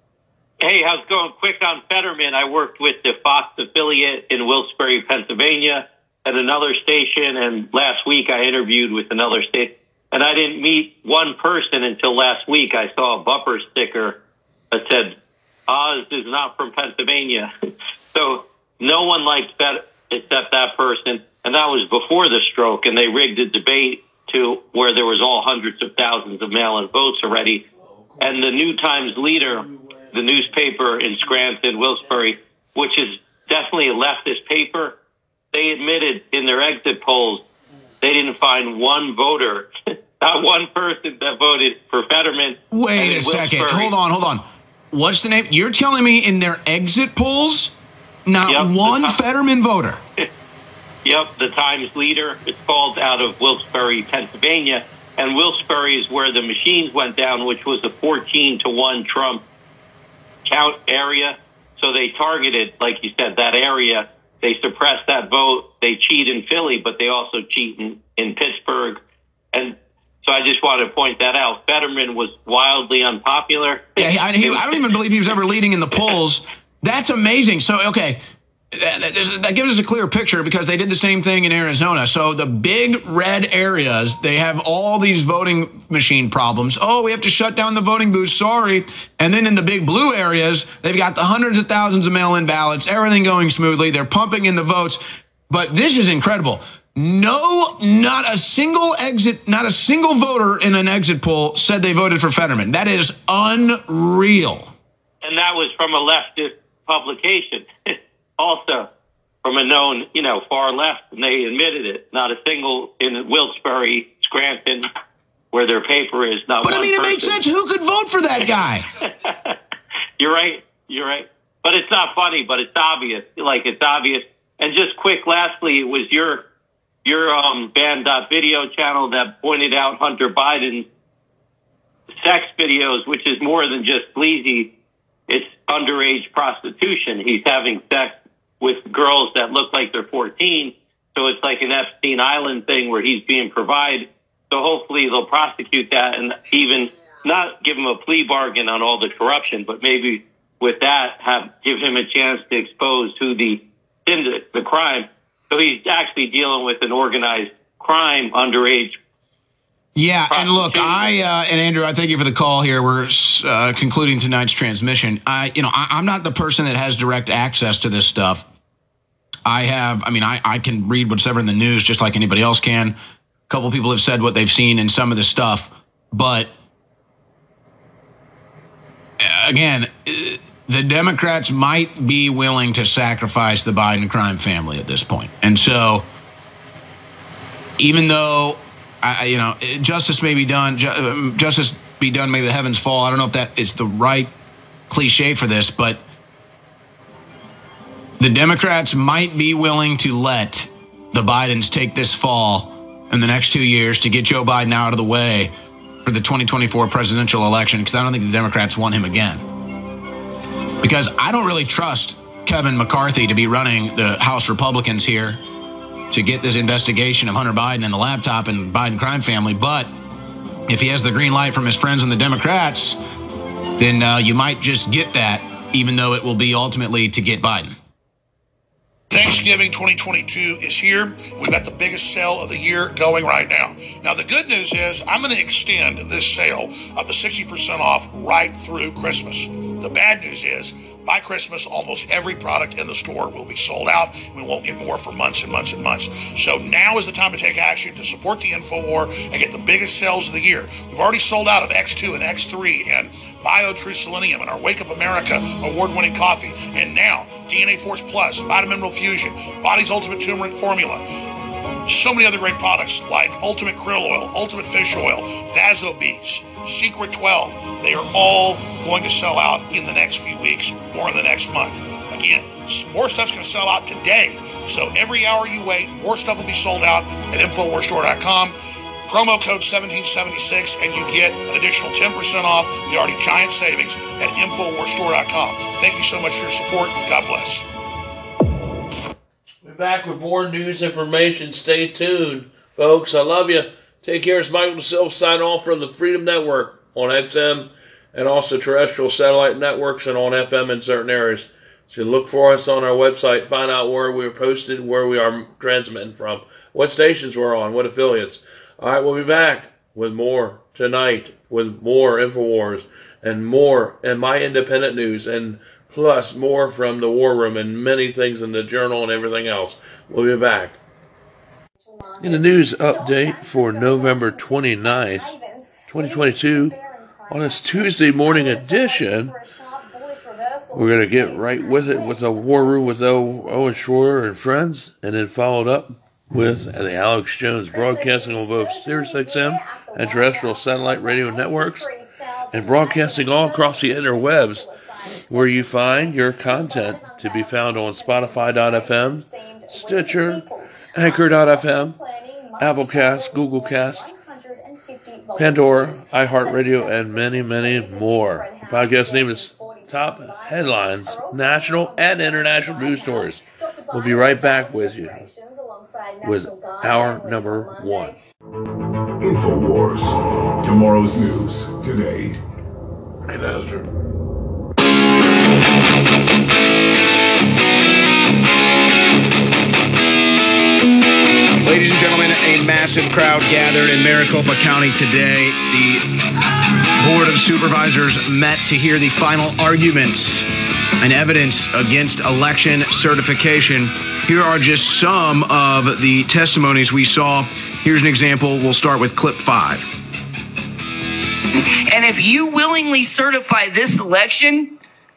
Hey, how's it going? Quick on Fetterman. I worked with the Fox affiliate in Wilkes-Barre, Pennsylvania at another station, and last week I interviewed with another state, and I didn't meet one person until last week. I saw a bumper sticker that said, Oz is not from Pennsylvania. So no one liked that except that person, and that was before the stroke, and they rigged a debate to where there was all hundreds of thousands of mail-in votes already, and the New Times Leader, the newspaper in Scranton, Wilkes-Barre, which is definitely a leftist paper, they admitted in their exit polls they didn't find one voter, not one person that voted for Fetterman. Wait a second. Hold on, hold on. What's the name? You're telling me in their exit polls, not yep, one t- Fetterman voter? Yep, the Times Leader. It's called out of Wilkes-Barre, Pennsylvania. And Wilkes-Barre is where the machines went down, which was a fourteen to one Trump count area. So they targeted, like you said, that area. They suppressed that vote. They cheat in Philly, but they also cheat in, in Pittsburgh. And so I just want to point that out. Fetterman was wildly unpopular. Yeah, I, he, I don't even believe he was ever leading in the polls. That's amazing. So, okay, that, that gives us a clear picture because they did the same thing in Arizona. So the big red areas, they have all these voting machine problems. Oh, we have to shut down the voting booths. Sorry. And then in the big blue areas, they've got the hundreds of thousands of mail-in ballots, everything going smoothly. They're pumping in the votes. But this is incredible. No, not a single exit, not a single voter in an exit poll said they voted for Fetterman. That is unreal. And that was from a leftist publication. Also, from a known, you know, far left, and they admitted it. Not a single in Wilkes-Barre, Scranton, where their paper is. Not but one I mean, person. It makes sense. Who could vote for that guy? You're right. You're right. But it's not funny. But it's obvious. Like it's obvious. And just quick, lastly, it was your your um, band.video channel that pointed out Hunter Biden's sex videos, which is more than just sleazy. It's underage prostitution. He's having sex with girls that look like they're fourteen. So it's like an Epstein Island thing where he's being provided. So hopefully they'll prosecute that and even not give him a plea bargain on all the corruption, but maybe with that have give him a chance to expose who the into the crime. So he's actually dealing with an organized crime, underage. Yeah, and look, I uh, and Andrew, I thank you for the call here. We're uh, concluding tonight's transmission. I, you know, I, I'm not the person that has direct access to this stuff. I have, I mean, I, I can read what's ever in the news just like anybody else can. A couple people have said what they've seen in some of the stuff, but again, the Democrats might be willing to sacrifice the Biden crime family at this point, and so even though. I, you know, justice may be done. Ju- justice be done. May the heavens fall. I don't know if that is the right cliche for this, but the Democrats might be willing to let the Bidens take this fall in the next two years to get Joe Biden out of the way for the twenty twenty-four presidential election, because I don't think the Democrats want him again. Because I don't really trust Kevin McCarthy to be running the House Republicans here to get this investigation of Hunter Biden and the laptop and Biden crime family. But if he has the green light from his friends in the Democrats, then uh, you might just get that, even though it will be ultimately to get Biden. Thanksgiving twenty twenty-two is here. We've got the biggest sale of the year going right now. Now, the good news is I'm going to extend this sale up to sixty percent off right through Christmas. The bad news is by Christmas, almost every product in the store will be sold out. We won't get more for months and months and months. So now is the time to take action to support the InfoWar and get the biggest sales of the year. We've already sold out of X two and X three and BioTrue Selenium and our Wake Up America award-winning coffee. And now D N A Force Plus, Vitamin Mineral Fusion, Body's Ultimate Turmeric Formula. So many other great products like Ultimate Krill Oil, Ultimate Fish Oil, Vaso Beads, Secret twelve. They are all going to sell out in the next few weeks or in the next month. Again, more stuff's going to sell out today. So every hour you wait, more stuff will be sold out at Infowars Store dot com. Promo code seventeen seventy-six, and you get an additional ten percent off the already giant savings at Infowars Store dot com. Thank you so much for your support. God bless. We're back with more news information. Stay tuned, folks. I love you. Take care. It's Michael DeSilva signing off from the Freedom Network on X M and also terrestrial satellite networks and on F M in certain areas. So look for us on our website. Find out where we're posted, where we are transmitting from, what stations we're on, what affiliates. All right, we'll be back with more tonight, with more InfoWars and more and my independent news, and plus more from the War Room and many things in the Journal and everything else. We'll be back. In the news update for November twenty-ninth, twenty twenty-two, on this Tuesday morning edition, we're going to get right with it with a War Room with Owen Schroyer and friends, and then followed up with the Alex Jones, broadcasting on both Sirius X M and terrestrial satellite radio networks, and broadcasting all across the interwebs, where you find your content to be found on Spotify dot f m, Stitcher, Anchor dot f m, Applecast, Googlecast, Pandora, iHeartRadio, and many, many more. The podcast name is Top Headlines, National and International News Stories. We'll be right back with you with hour number one. InfoWars. Tomorrow's news today. Hey, Nazar. Ladies and gentlemen, a massive crowd gathered in Maricopa County today. The Board of Supervisors met to hear the final arguments and evidence against election certification. Here are just some of the testimonies we saw. Here's an example. We'll start with clip five. And if you willingly certify this election,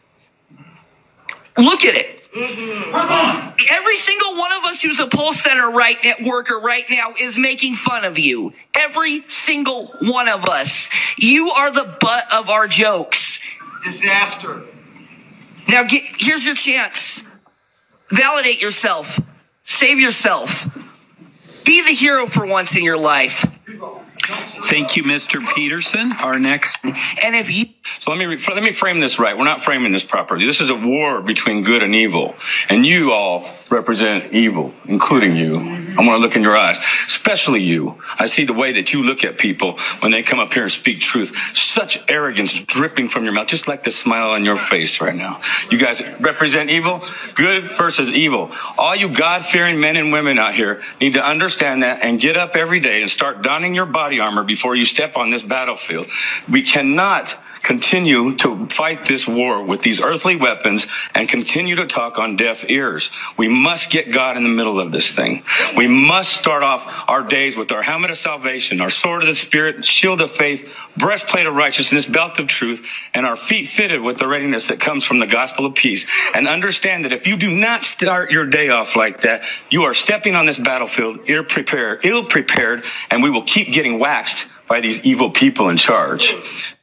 look at it. Mm-hmm. Every single one of us who's a poll center right at worker right now is making fun of you. Every single one of us. You are the butt of our jokes. Disaster. Now get, here's your chance. Validate yourself. Save yourself. Be the hero for once in your life. Thank you, Mister Peterson. Our next. And if you. So let me re- let me frame this right. We're not framing this properly. This is a war between good and evil, and you all represent evil, including you. I want to look in your eyes, especially you. I see the way that you look at people when they come up here and speak truth. Such arrogance dripping from your mouth, just like the smile on your face right now. You guys represent evil, good versus evil. All you God-fearing men and women out here need to understand that and get up every day and start donning your body armor before you step on this battlefield. We cannot continue to fight this war with these earthly weapons and continue to talk on deaf ears. We must get God in the middle of this thing. We must start off our days with our helmet of salvation, our sword of the Spirit, shield of faith, breastplate of righteousness, belt of truth, and our feet fitted with the readiness that comes from the gospel of peace. And understand that if you do not start your day off like that, you are stepping on this battlefield ill-prepared, ill-prepared, and we will keep getting waxed by these evil people in charge.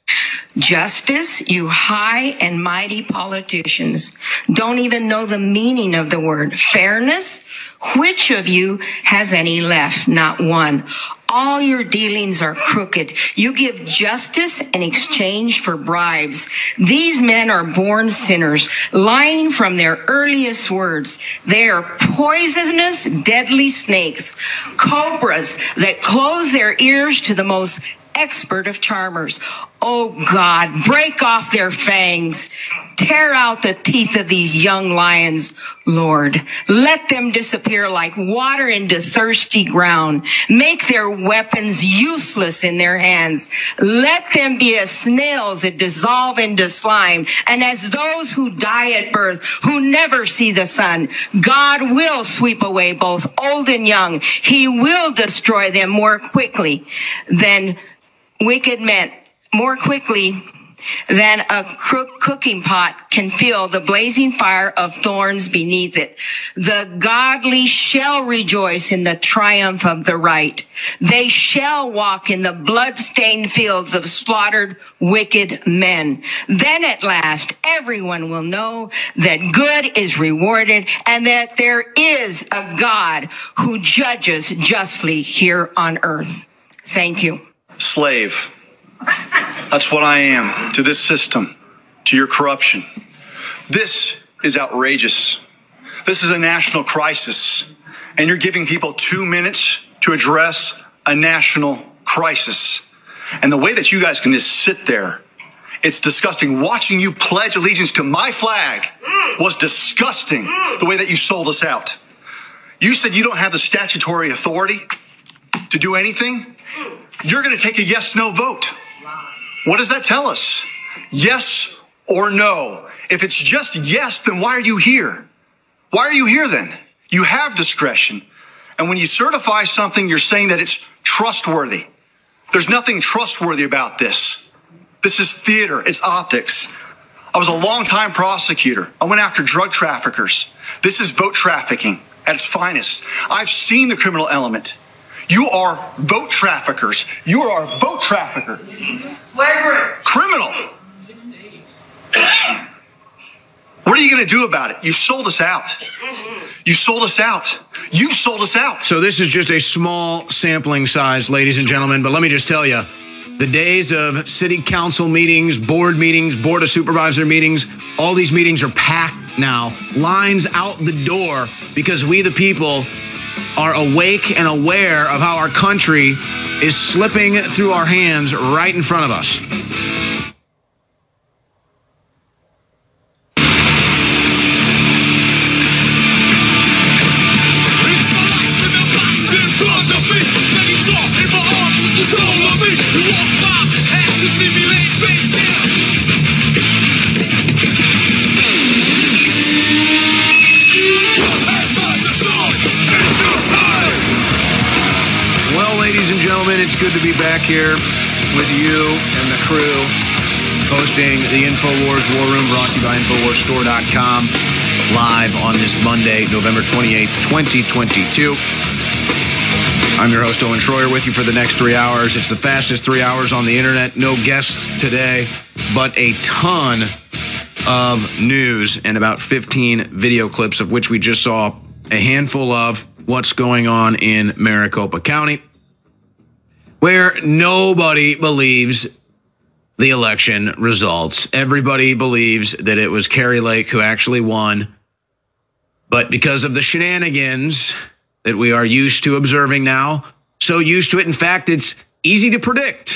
Justice, you high and mighty politicians don't even know the meaning of the word. Fairness, which of you has any left? Not one. All your dealings are crooked. You give justice in exchange for bribes. These men are born sinners, lying from their earliest words. They are poisonous, deadly snakes, cobras that close their ears to the most expert of charmers. Oh God, break off their fangs. Tear out the teeth of these young lions, Lord. Let them disappear like water into thirsty ground. Make their weapons useless in their hands. Let them be as snails that dissolve into slime, and as those who die at birth, who never see the sun. God will sweep away both old and young. He will destroy them more quickly than wicked men, more quickly than a crook cooking pot can feel the blazing fire of thorns beneath it. The godly shall rejoice in the triumph of the right. They shall walk in the blood-stained fields of slaughtered wicked men. Then at last, everyone will know that good is rewarded and that there is a God who judges justly here on earth. Thank you. Slave. That's what I am to this system, to your corruption. This is outrageous. This is a national crisis, and you're giving people two minutes to address a national crisis. And the way that you guys can just sit there, it's disgusting. Watching you pledge allegiance to my flag was disgusting, the way that you sold us out. You said you don't have the statutory authority to do anything. You're going to take a yes-no vote. What does that tell us? Yes or no? If it's just yes, then why are you here? Why are you here then? You have discretion. And when you certify something, you're saying that it's trustworthy. There's nothing trustworthy about this. This is theater. It's optics. I was a long-time prosecutor. I went after drug traffickers. This is vote trafficking at its finest. I've seen the criminal element. You are vote traffickers. You are a vote trafficker. Flagrant. Criminal. What are you going to do about it? You sold us out. You sold us out. You sold us out. So this is just a small sampling size, ladies and gentlemen. But let me just tell you, the days of city council meetings, board meetings, board of supervisor meetings, all these meetings are packed now. Lines out the door because we, the people, are awake and aware of how our country is slipping through our hands right in front of us. It's good to be back here with you and the crew hosting the InfoWars War Room, brought to you by Infowars Store dot com, live on this Monday, November twenty-eighth, twenty twenty-two. I'm your host, Owen Schroyer, with you for the next three hours. It's the fastest three hours on the internet. No guests today, but a ton of news and about fifteen video clips, of which we just saw a handful of what's going on in Maricopa County, where nobody believes the election results. Everybody believes that it was Kari Lake who actually won. But because of the shenanigans that we are used to observing now. So used to it, in fact, it's easy to predict.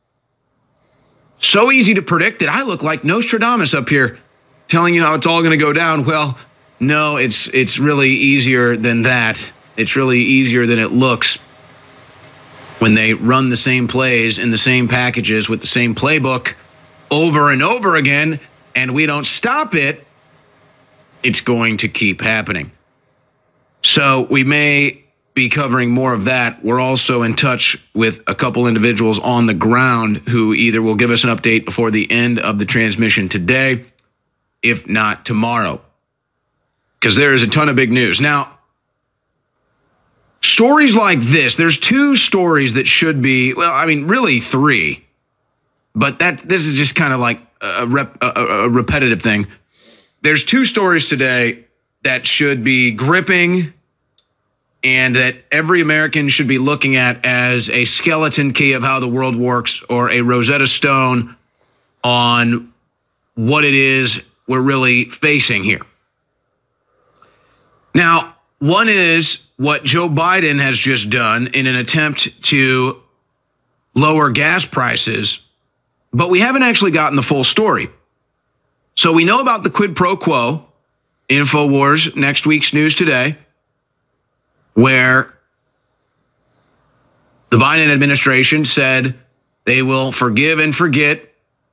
So easy to predict that I look like Nostradamus up here telling you how it's all going to go down. Well, no, it's it's really easier than that. It's really easier than it looks when they run the same plays in the same packages with the same playbook over and over again, and we don't stop it. It's going to keep happening. So we may be covering more of that. We're also in touch with a couple individuals on the ground who either will give us an update before the end of the transmission today, if not tomorrow, because there is a ton of big news. Now, stories like this, there's two stories that should be, well, I mean, really three, but that this is just kind of like a, rep, a, a repetitive thing. There's two stories today that should be gripping and that every American should be looking at as a skeleton key of how the world works, or a Rosetta Stone on what it is we're really facing here. Now, one is what Joe Biden has just done in an attempt to lower gas prices, but we haven't actually gotten the full story. So we know about the quid pro quo, InfoWars, next week's news today, where the Biden administration said they will forgive and forget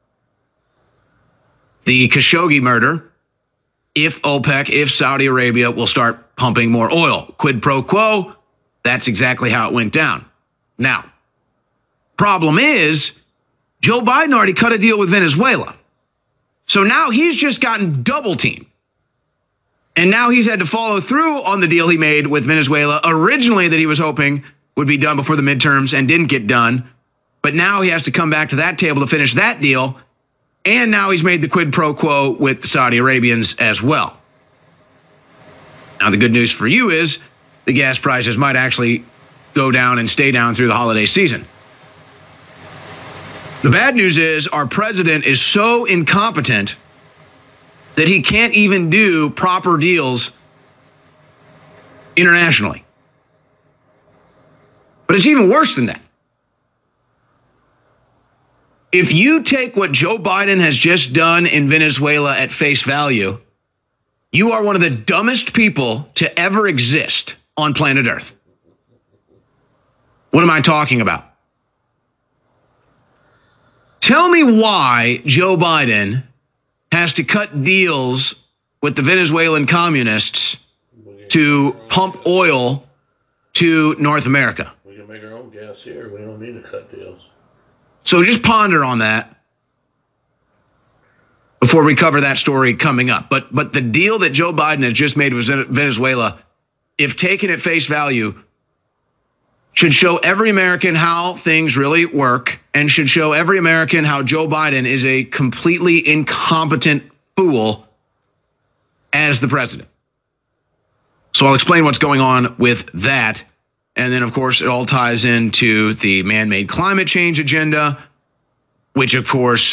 the Khashoggi murder if OPEC, if Saudi Arabia will start pumping more oil. Quid pro quo, that's exactly how it went down. Now, problem is, Joe Biden already cut a deal with Venezuela. So now he's just gotten double teamed. And now he's had to follow through on the deal he made with Venezuela originally that he was hoping would be done before the midterms and didn't get done. But now he has to come back to that table to finish that deal. And now he's made the quid pro quo with the Saudi Arabians as well. Now, the good news for you is the gas prices might actually go down and stay down through the holiday season. The bad news is our president is so incompetent that he can't even do proper deals internationally. But it's even worse than that. If you take what Joe Biden has just done in Venezuela at face value, you are one of the dumbest people to ever exist on planet Earth. What am I talking about? Tell me why Joe Biden has to cut deals with the Venezuelan communists to pump oil to North America. We can make our own gas here. We don't need to cut deals. So just ponder on that before we cover that story coming up. But but the deal that Joe Biden has just made with Venezuela, if taken at face value, should show every American how things really work, and should show every American how Joe Biden is a completely incompetent fool as the president. So I'll explain what's going on with that. And then, of course, it all ties into the man-made climate change agenda, which, of course,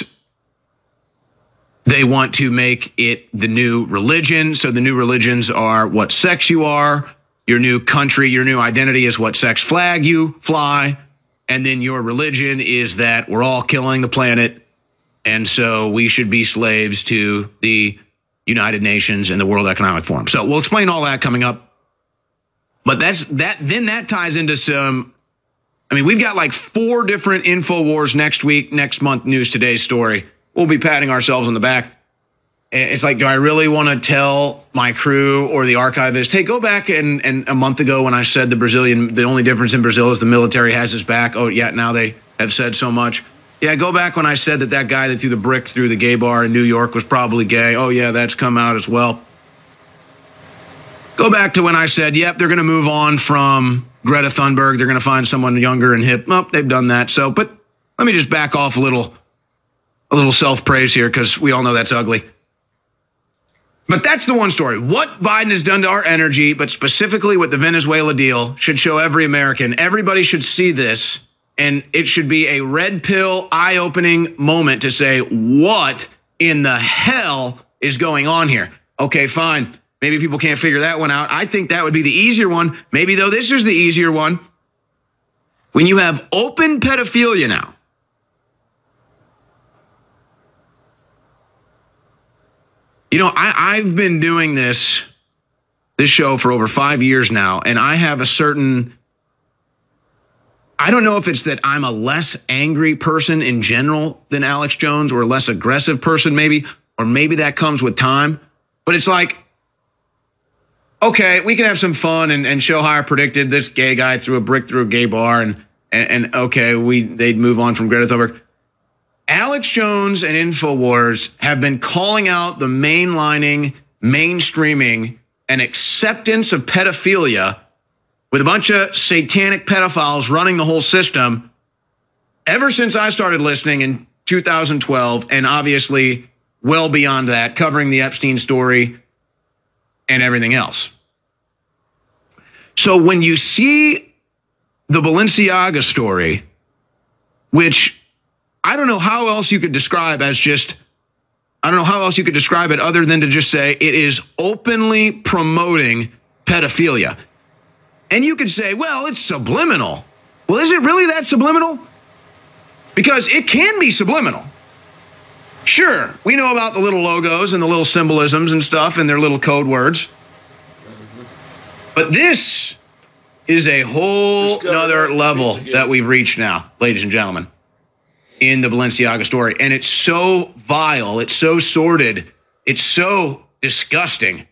they want to make it the new religion. So the new religions are what sex you are. Your new country, your new identity is what sex flag you fly. And then your religion is that we're all killing the planet. And so we should be slaves to the United Nations and the World Economic Forum. So we'll explain all that coming up. But that's that. Then that ties into some, I mean, we've got like four different InfoWars next week, next month, News Today story. We'll be patting ourselves on the back. It's like, do I really want to tell my crew or the archivist, hey, go back and, and a month ago when I said the Brazilian, the only difference in Brazil is the military has his back. Oh, yeah, now they have said so much. Yeah, go back when I said that that guy that threw the brick through the gay bar in New York was probably gay. Oh, yeah, that's come out as well. Go back to when I said, yep, they're going to move on from Greta Thunberg. They're going to find someone younger and hip. Nope, they've done that. So, but let me just back off a little, a little self-praise here because we all know that's ugly. But that's the one story. What Biden has done to our energy, but specifically with the Venezuela deal, should show every American. Everybody should see this, and it should be a red pill, eye-opening moment to say, what in the hell is going on here? Okay, fine. Maybe people can't figure that one out. I think that would be the easier one. Maybe, though, this is the easier one. When you have open pedophilia now, you know, I, I've been doing this, this show for over five years now, and I have a certain, I don't know if it's that I'm a less angry person in general than Alex Jones, or a less aggressive person maybe, or maybe that comes with time. But it's like, okay, we can have some fun and, and show how I predicted this gay guy threw a brick through a gay bar, and and, and okay, we they'd move on from Greta Thunberg. Alex Jones and InfoWars have been calling out the mainlining, mainstreaming, and acceptance of pedophilia with a bunch of satanic pedophiles running the whole system ever since I started listening in two thousand twelve, and obviously well beyond that, covering the Epstein story and everything else. So when you see the Balenciaga story, which I don't know how else you could describe as just, I don't know how else you could describe it other than to just say it is openly promoting pedophilia. And you could say, well, it's subliminal. Well, is it really that subliminal? Because it can be subliminal. Sure, we know about the little logos and the little symbolisms and stuff and their little code words. But this is a whole nother level that we've reached now, ladies and gentlemen, in the Balenciaga story. And it's so vile, it's so sordid, it's so disgusting.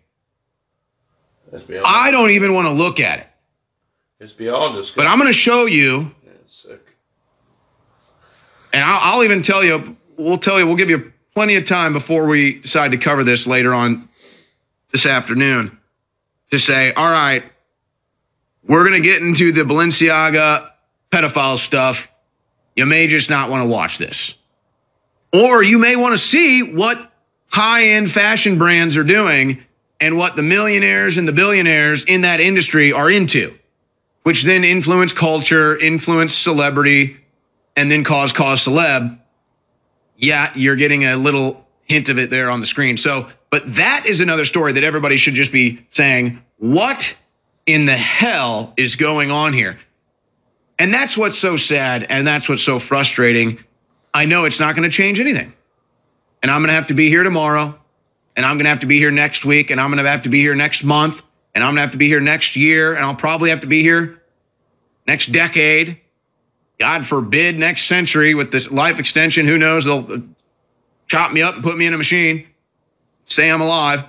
I don't even want to look at it. It's beyond disgusting. But I'm going to show you, yeah, it's sick. And I'll, I'll even tell you, we'll tell you, we'll give you plenty of time before we decide to cover this later on this afternoon to say, all right, we're going to get into the Balenciaga pedophile stuff. You may just not want to watch this. Or you may want to see what high-end fashion brands are doing and what the millionaires and the billionaires in that industry are into, which then influence culture, influence celebrity, and then cause cause celeb. Yeah, you're getting a little hint of it there on the screen. So, but that is another story that everybody should just be saying, what in the hell is going on here? And that's what's so sad, and that's what's so frustrating. I know it's not going to change anything. And I'm going to have to be here tomorrow, and I'm going to have to be here next week, and I'm going to have to be here next month, and I'm going to have to be here next year, and I'll probably have to be here next decade. God forbid, next century with this life extension. Who knows? They'll chop me up and put me in a machine. Say I'm alive.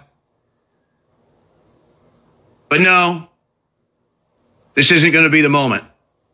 But no, this isn't going to be the moment.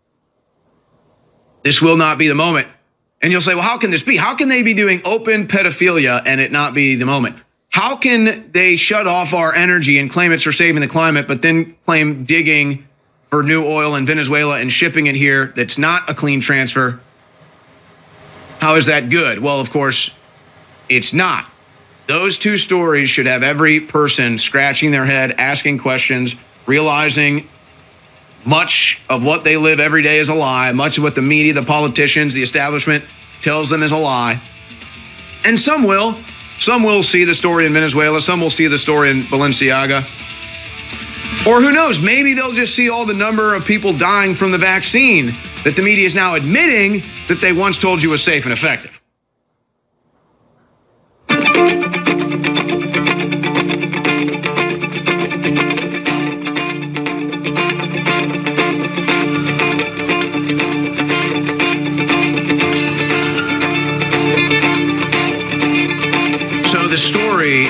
This will not be the moment. And you'll say, well, how can this be? How can they be doing open pedophilia and it not be the moment? How can they shut off our energy and claim it's for saving the climate, but then claim digging for new oil in Venezuela and shipping it here that's not a clean transfer? How is that good? Well, of course, it's not. Those two stories should have every person scratching their head, asking questions, realizing much of what they live every day is a lie. Much of what the media, the politicians, the establishment tells them is a lie. And some will. Some will see the story in Venezuela. Some will see the story in Balenciaga. Or who knows, maybe they'll just see all the number of people dying from the vaccine that the media is now admitting that they once told you was safe and effective. So the story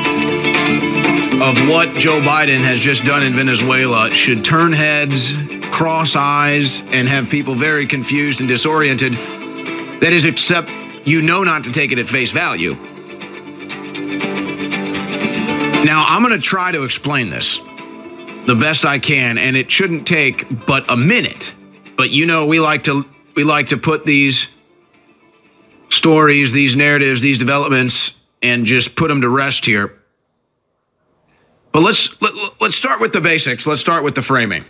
of what Joe Biden has just done in Venezuela should turn heads, cross eyes, and have people very confused and disoriented. That is, except you know not to take it at face value. Now, I'm going to try to explain this the best I can, and it shouldn't take but a minute. But you know, we like to we like to put these stories, these narratives, these developments, and just put them to rest here. But let's let, let's start with the basics. Let's start with the framing.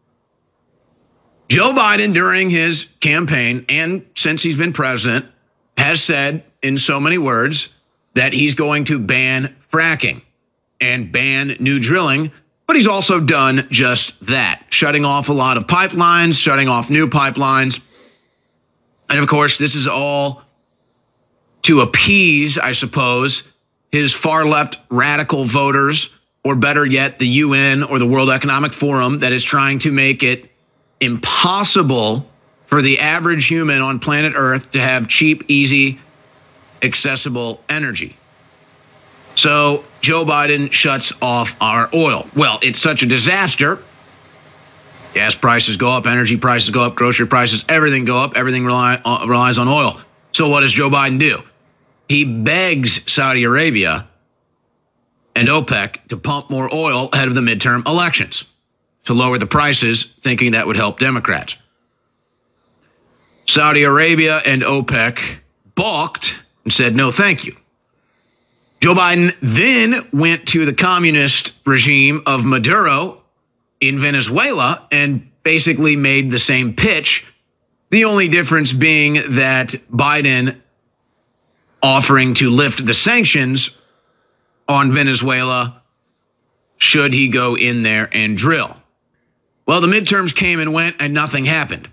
Joe Biden, during his campaign and since he's been president, has said in so many words that he's going to ban fracking. and ban new drilling. But he's also done just that, shutting off a lot of pipelines, shutting off new pipelines. And of course, this is all to appease, I suppose, his far left radical voters, or better yet, the U N or the World Economic Forum that is trying to make it impossible for the average human on planet Earth to have cheap, easy, accessible energy. So Joe Biden shuts off our oil. Well, it's such a disaster. Gas prices go up, energy prices go up, grocery prices, everything go up. Everything rely, uh, relies on oil. So what does Joe Biden do? He begs Saudi Arabia and OPEC to pump more oil ahead of the midterm elections to lower the prices, thinking that would help Democrats. Saudi Arabia and OPEC balked and said, no, thank you. Joe Biden then went to the communist regime of Maduro in Venezuela and basically made the same pitch. The only difference being that Biden offering to lift the sanctions on Venezuela should he go in there and drill. Well, the midterms came and went and nothing happened.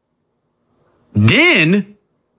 Then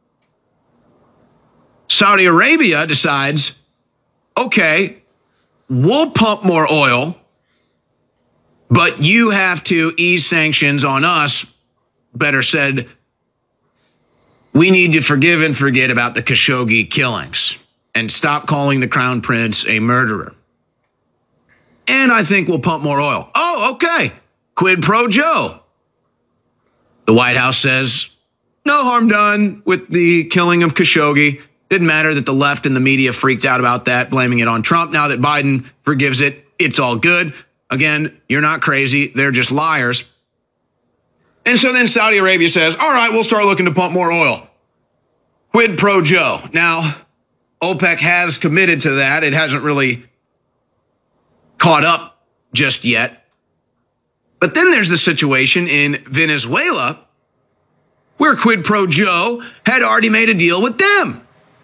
Saudi Arabia decides, okay, we'll pump more oil, but you have to ease sanctions on us. Better said, we need to forgive and forget about the Khashoggi killings and stop calling the Crown Prince a murderer. And I think we'll pump more oil. Oh, okay. Quid pro Joe. The White House says, no harm done with the killing of Khashoggi. Didn't matter that the left and the media freaked out about that, blaming it on Trump. Now that Biden forgives it, it's all good. Again, you're not crazy. They're just liars. And so then Saudi Arabia says, all right, we'll start looking to pump more oil. Quid pro Joe. Now, OPEC has committed to that. It hasn't really caught up just yet. But then there's the situation in Venezuela where Quid pro Joe had already made a deal with them.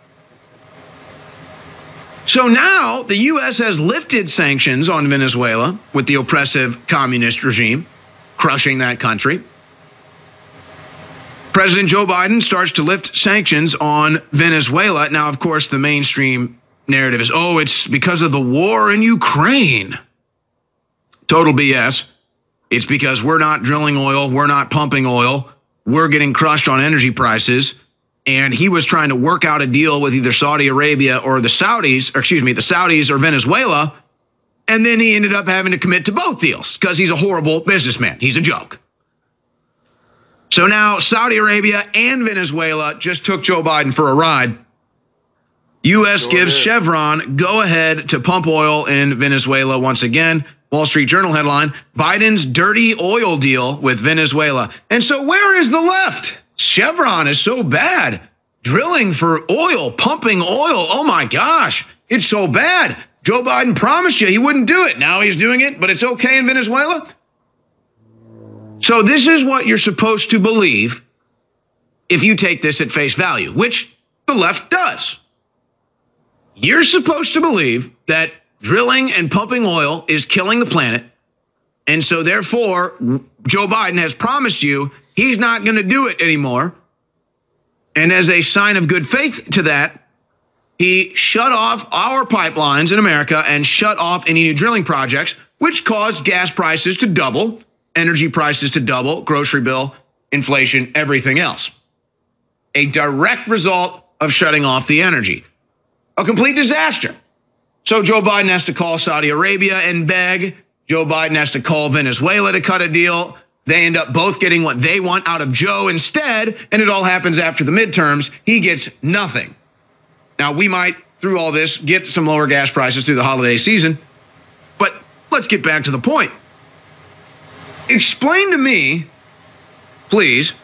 So now the U S has lifted sanctions on Venezuela with the oppressive communist regime, crushing that country. President Joe Biden starts to lift sanctions on Venezuela. Now, of course, the mainstream narrative is, oh, it's because of the war in Ukraine. Total B S. It's because we're not drilling oil, we're not pumping oil, we're getting crushed on energy prices. And he was trying to work out a deal with either Saudi Arabia or the Saudis, or excuse me, the Saudis or Venezuela. And then he ended up having to commit to both deals because he's a horrible businessman. He's a joke. So now Saudi Arabia and Venezuela just took Joe Biden for a ride. U S gives Chevron go ahead to pump oil in Venezuela once again. Wall Street Journal headline, Biden's dirty oil deal with Venezuela. And so where is the left? Chevron is so bad. Drilling for oil, pumping oil. Oh my gosh, it's so bad. Joe Biden promised you he wouldn't do it. Now he's doing it, but it's okay in Venezuela. So this is what you're supposed to believe if you take this at face value, which the left does. You're supposed to believe that drilling and pumping oil is killing the planet. And so therefore, Joe Biden has promised you he's not going to do it anymore. And as a sign of good faith to that, he shut off our pipelines in America and shut off any new drilling projects, which caused gas prices to double, energy prices to double, grocery bill, inflation, everything else. A direct result of shutting off the energy. A complete disaster. So Joe Biden has to call Saudi Arabia and beg. Joe Biden has to call Venezuela to cut a deal. They end up both getting what they want out of Joe instead, and it all happens after the midterms. He gets nothing. Now, we might, through all this, get some lower gas prices through the holiday season, but let's get back to the point. Explain to me, please,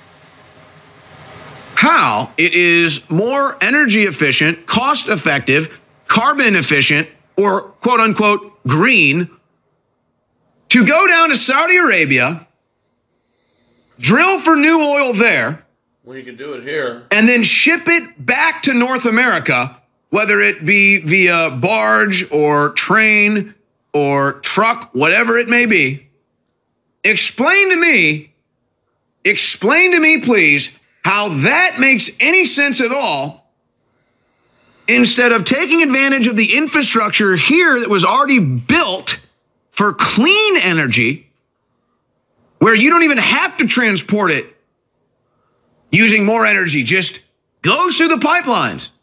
how it is more energy efficient, cost effective, carbon efficient, or quote unquote green to go down to Saudi Arabia, drill for new oil there, well, you can do it here, and then ship it back to North America, whether it be via barge or train or truck, whatever it may be, explain to me, explain to me, please, how that makes any sense at all instead of taking advantage of the infrastructure here that was already built for clean energy, where you don't even have to transport it using more energy, just goes through the pipelines.